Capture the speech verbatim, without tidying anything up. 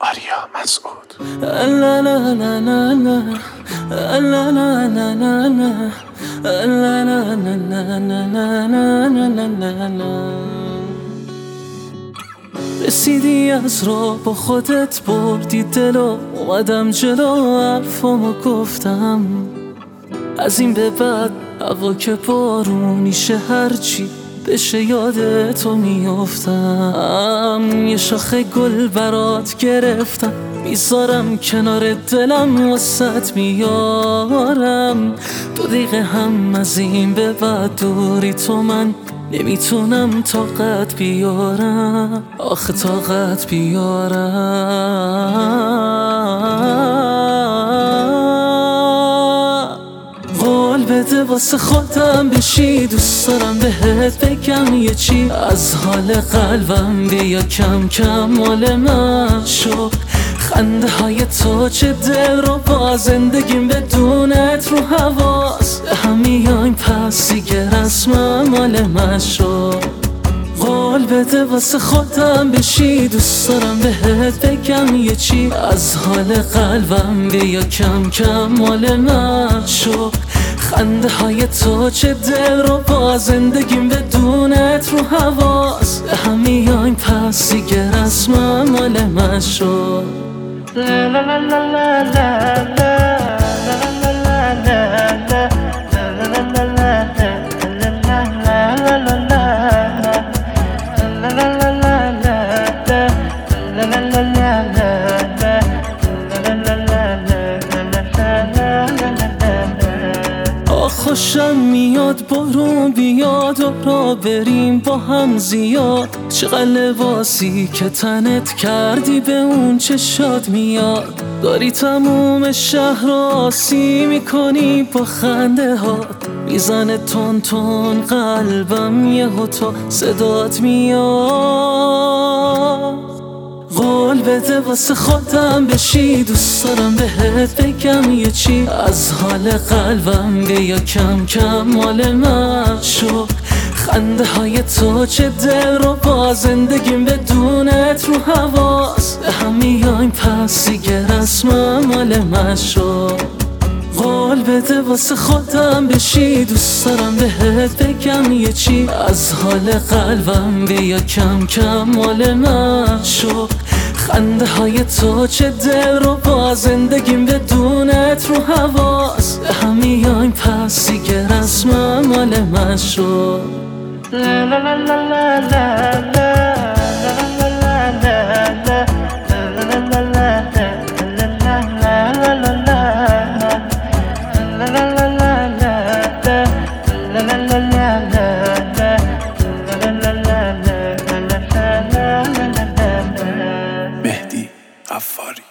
آریا مسعود. لا لا لا لا لا لا لا لا لا لا لا لا. رسیدی از راه با خودت بردی دلو، اومدم جلو حرفامو گفتم. از این به بعد هوا که بارونیشه هرچی بشه یاد تو میافتم. یه شاخه گل برات گرفتم میذارم کنار دلم واسط میارم. دو دقیقه هم از این به بعد دوری تو من نمیتونم طاقت بیارم، آخه طاقت بیارم. قول بده واسه خودم بشی، دوست دارم بهت بگم یه چی از حال قلبم، بیا کم کم مال من شو. خنده های تو چه دل رو با زندگیم بدونت رو حواس هم میایم، پس دیگه رسمم مال من شو. قول بده واسه خودم بشی، دوست دارم بهت بگم یه چی از حال قلبم، بیا کم کم مال من شو. خنده های تو چه دل رو با زندگیم بدونت رو حواس هم میایم، پس دیگه رسمم مال من شو. لا لا لا لا لا لا خوشم میاد بارون بیاد و را بریم با هم زیاد. چقدر لباسی که تنت کردی به اون چشات میاد، داری تموم شهر رو آسی میکنی با خنده هات. میزنه تون تون قلبم یهو تو صدات میاد. قول بده واسه خودم بشی، دوست دارم بهت بگم یه چی از حال قلبم، بیا کم کم مال من شو. خنده های تو چه دل رو با زندگیم بدونت رو حواس هم میایم، پس دیگه رسمم مال من شو. قول بده واسه خودم بشی، دوست دارم بهت بگم یه چی از حال قلبم، بیا کم کم مال من شو. خنده های تو چه دل رو با زندگیم بدونت رو حواس هم میایم، پس دیگه رسمم مال من شو. لا لا لا لا لا لا مهدی غفاری.